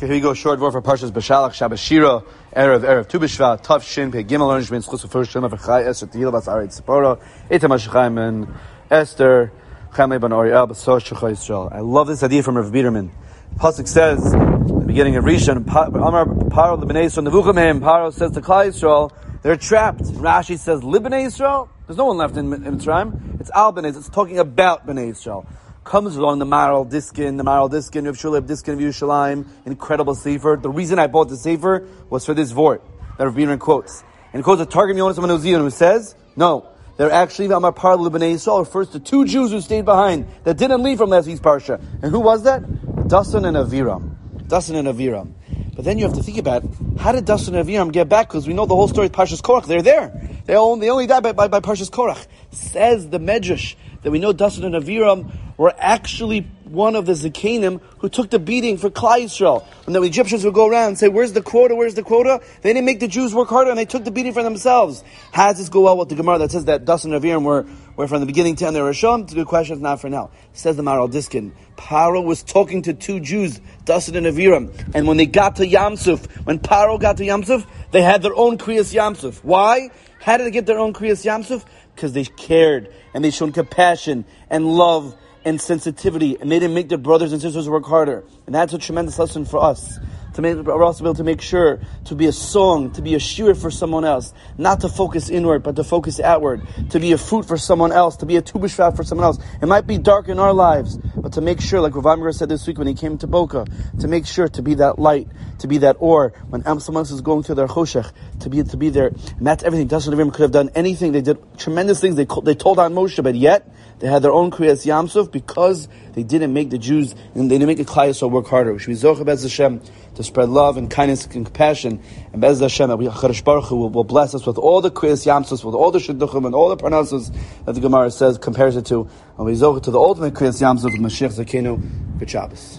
Okay, here we go. Short word for Parshas Beshalach, Shabbos Shira, Erev Tu B'Shvat, Tav Shin, Pei Gimel, Onish Ben Schus, First Shema, V'Chai, Esther, Tehillah, Bas Aretz, Tzipora, Eitam HaShechayim, and Esther, Chamei Ben Ariel, B'Sos Shechai Yisrael. I love this idea from Rav Biederman. Pasuk says, in the beginning of Rishon, Amar Paro L'Bnei Yisrael, Nevuchim Hem, Paro says to Klal Yisrael, they're trapped. Rashi says, L'Bnei Yisrael? There's no one left in Mitzrayim. It's Al Bnei, it's talking about Bnei Yisrael. Comes along the Maral Diskin, Rav Shuleb Diskin of Yerushalayim, incredible sefer. The reason I bought the sefer was for this vort that Rav Biederman quotes. And he quotes a Targum Yonas of Uzion who says, no, they're actually Amar Par L'Bnei Yisrael refers to two Jews who stayed behind, that didn't leave from last week's Parsha. And who was that? Dasan and Aviram. But then you have to think about, how did Dasan and Aviram get back? Because we know the whole story of Parshas Korach. They're there. They only died by Parshas Korach. Says the Medrash that we know Dasan and Aviram were actually one of the Zakanim who took the beating for Klal Yisrael. When the Egyptians would go around and say, where's the quota? They didn't make the Jews work harder and they took the beating for themselves. How does this go well with the Gemara that says that Dasan and Aviram were from the beginning to end their Rishon? It's a good question, it's not for now. Says the Maral Diskin, Paro was talking to two Jews, Dasan and Aviram, and when they got to Yamsuf, when Paro got to Yamsuf, they had their own Kriyas Yamsuf. Why? How did they get their own Kriyas Yamsuf? Because they cared, and they showed compassion, and love, and sensitivity, and they didn't make their brothers and sisters work harder. And that's a tremendous lesson for us. For us to be able to make sure to be a song, to be a shir for someone else, not to focus inward, but to focus outward, to be a fruit for someone else, to be a Tu B'Shvat for someone else. It might be dark in our lives, but to make sure, like Rav Amir said this week when he came to Boca, to make sure to be that light, to be that or when someone else is going through their choshech, to be there. And that's everything. Dasan and Aviram could have done anything. They did tremendous things. They told on Moshe, but yet they had their own Kriyas Yamsuf because they didn't make the Jews and they didn't make the Klal Yisrael work harder. We should be Zocheh Be'ez Hashem to spread love and kindness and compassion. And Be'ez Hashem, HaKadosh Baruch Hu will bless us with all the Kriyas Yamsuf, with all the Shidduchim and all the Parnasos that the Gemara says, compares it to. And we Zocheh to the ultimate Kriyas Yamsuf with Mashiach Zakenu. Good Shabbos.